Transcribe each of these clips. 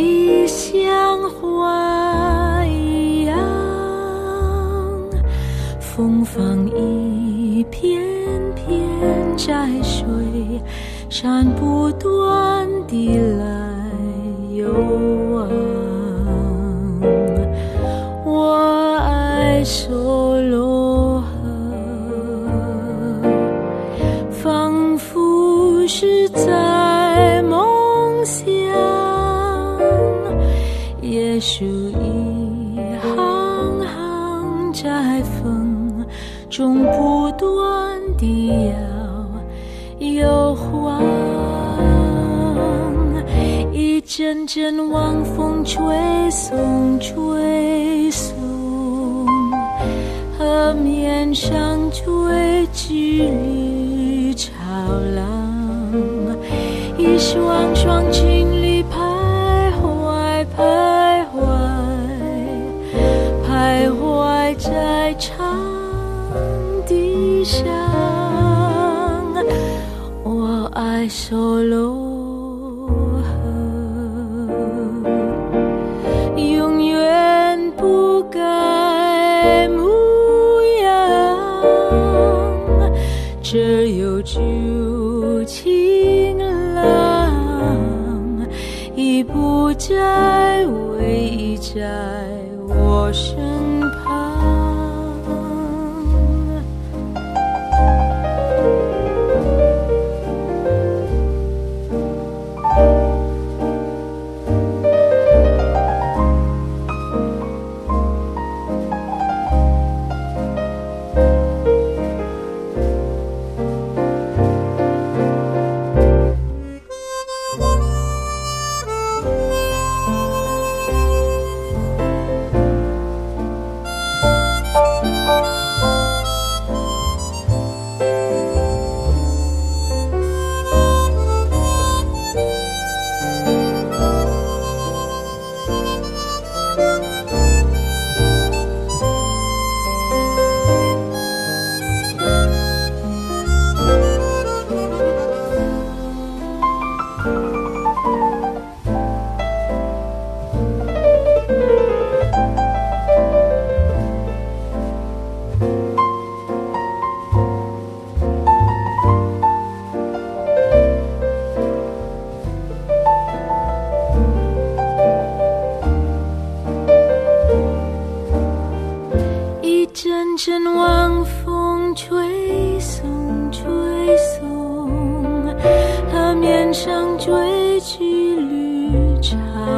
里像花一样，风放一片片摘水，山不断地来游往。我爱梭罗河，仿佛是在梦乡，也许一行行摘风中不断地摇又晃，一阵阵晚风吹送吹送，河面上追剧绿潮浪，一双双情侣徘徊徘徊徘徊在长地上。我爱梭罗河，永远不改模样，这有旧情郎，已不再偎依在我身旁。阵阵晚风吹送吹送，河面上追剧绿潮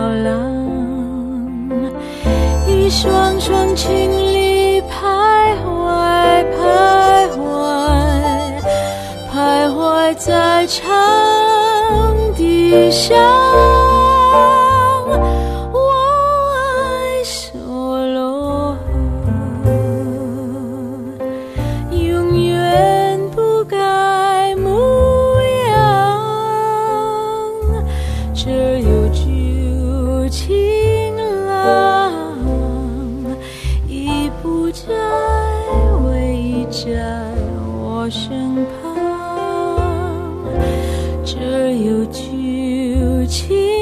浪，一双双情侣徘徊徘徊徘徊在长地上。这有旧情郎，已不再偎依在我身旁。这有旧情